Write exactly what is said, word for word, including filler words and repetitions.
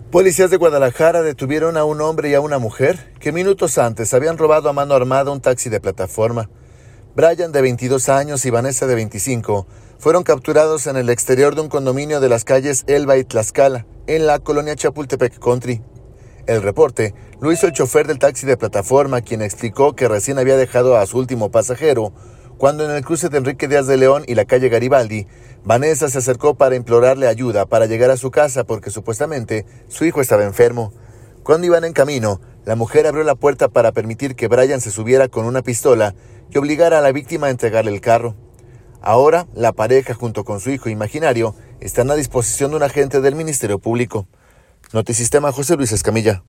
Policías de Guadalajara detuvieron a un hombre y a una mujer que minutos antes habían robado a mano armada un taxi de plataforma. Brian, de veintidós años, y Vanessa, de veinticinco, fueron capturados en el exterior de un condominio de las calles Elba y Tlaxcala, en la colonia Chapultepec Country. El reporte lo hizo el chofer del taxi de plataforma, quien explicó que recién había dejado a su último pasajero, cuando en el cruce de Enrique Díaz de León y la calle Garibaldi, Vanessa se acercó para implorarle ayuda para llegar a su casa porque supuestamente su hijo estaba enfermo. Cuando iban en camino, la mujer abrió la puerta para permitir que Brian se subiera con una pistola y obligara a la víctima a entregarle el carro. Ahora, la pareja, junto con su hijo imaginario, están a disposición de un agente del Ministerio Público. Notisistema, José Luis Escamilla.